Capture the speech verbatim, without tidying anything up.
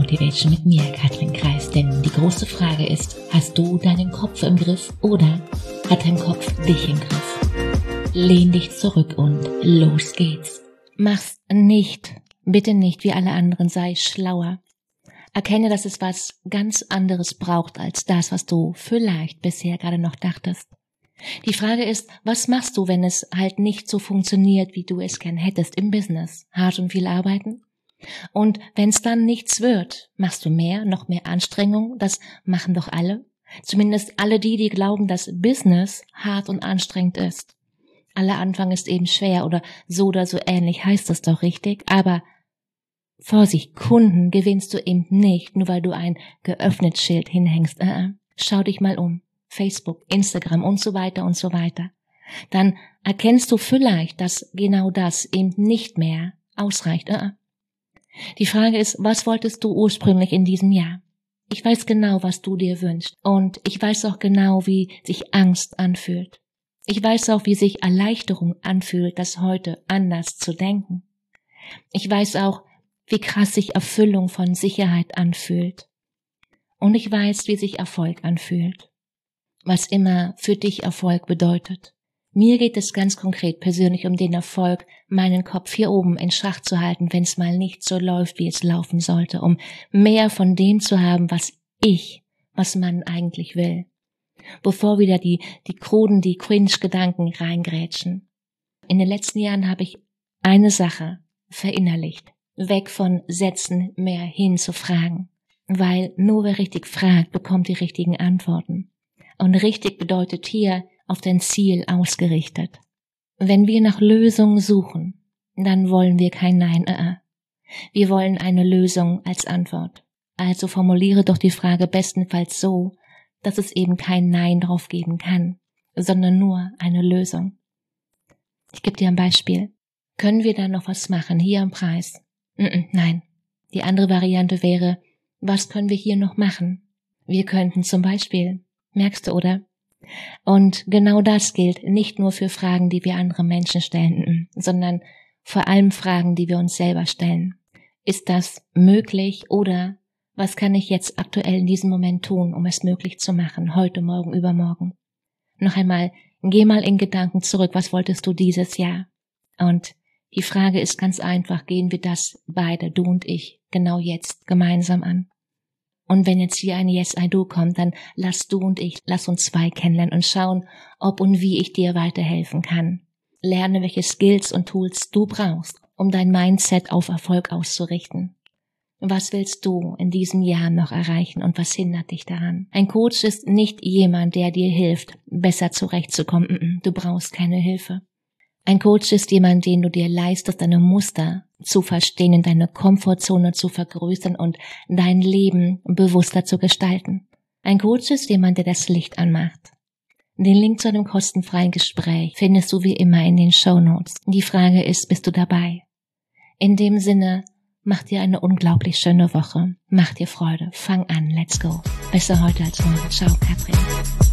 Motivation mit mir, Katrin Kreis. Denn die große Frage ist, hast du deinen Kopf im Griff oder hat dein Kopf dich im Griff? Lehn dich zurück und los geht's. Mach's nicht, bitte nicht wie alle anderen, sei schlauer. Erkenne, dass es was ganz anderes braucht als das, was du vielleicht bisher gerade noch dachtest. Die Frage ist, was machst du, wenn es halt nicht so funktioniert, wie du es gern hättest im Business? Hart und viel arbeiten? Und wenn es dann nichts wird, machst du mehr, noch mehr Anstrengung? Das machen doch alle. Zumindest alle die, die glauben, dass Business hart und anstrengend ist. Aller Anfang ist eben schwer oder so oder so ähnlich heißt es doch richtig. Aber Vorsicht, Kunden gewinnst du eben nicht, nur weil du ein geöffnet Schild hinhängst. Äh, äh. Schau dich mal um. Facebook, Instagram und so weiter und so weiter. Dann erkennst du vielleicht, dass genau das eben nicht mehr ausreicht. Äh, äh. Die Frage ist, was wolltest du ursprünglich in diesem Jahr? Ich weiß genau, was du dir wünschst. Und ich weiß auch genau, wie sich Angst anfühlt. Ich weiß auch, wie sich Erleichterung anfühlt, das heute anders zu denken. Ich weiß auch, wie krass sich Erfüllung von Sicherheit anfühlt. Und ich weiß, wie sich Erfolg anfühlt. Was immer für dich Erfolg bedeutet. Mir geht es ganz konkret persönlich um den Erfolg, meinen Kopf hier oben in Schach zu halten, wenn es mal nicht so läuft, wie es laufen sollte, um mehr von dem zu haben, was ich, was man eigentlich will. Bevor wieder die, die kruden, die Cringe-Gedanken reingrätschen. In den letzten Jahren habe ich eine Sache verinnerlicht. Weg von Sätzen, mehr hin zu Fragen. Weil nur wer richtig fragt, bekommt die richtigen Antworten. Und richtig bedeutet hier, auf dein Ziel ausgerichtet. Wenn wir nach Lösungen suchen, dann wollen wir kein Nein. Äh, äh. Wir wollen eine Lösung als Antwort. Also formuliere doch die Frage bestenfalls so, dass es eben kein Nein drauf geben kann, sondern nur eine Lösung. Ich gebe dir ein Beispiel. Können wir da noch was machen, hier am Preis? Mm-mm, nein. Die andere Variante wäre, was können wir hier noch machen? Wir könnten zum Beispiel, merkst du, oder? Und genau das gilt nicht nur für Fragen, die wir andere Menschen stellen, sondern vor allem Fragen, die wir uns selber stellen. Ist das möglich oder was kann ich jetzt aktuell in diesem Moment tun, um es möglich zu machen, heute, morgen, übermorgen? Noch einmal, geh mal in Gedanken zurück, was wolltest du dieses Jahr? Und die Frage ist ganz einfach, gehen wir das beide, du und ich, genau jetzt gemeinsam an? Und wenn jetzt hier ein Yes, I Do kommt, dann lass du und ich, lass uns zwei kennenlernen und schauen, ob und wie ich dir weiterhelfen kann. Lerne, welche Skills und Tools du brauchst, um dein Mindset auf Erfolg auszurichten. Was willst du in diesem Jahr noch erreichen und was hindert dich daran? Ein Coach ist nicht jemand, der dir hilft, besser zurechtzukommen. Du brauchst keine Hilfe. Ein Coach ist jemand, den du dir leistest, deine Muster zu verstehen, in deine Komfortzone zu vergrößern und dein Leben bewusster zu gestalten. Ein Coach ist jemand, der das Licht anmacht. Den Link zu einem kostenfreien Gespräch findest du wie immer in den Shownotes. Die Frage ist, bist du dabei? In dem Sinne, mach dir eine unglaublich schöne Woche. Mach dir Freude. Fang an. Let's go. Besser heute als morgen. Ciao, Katrin.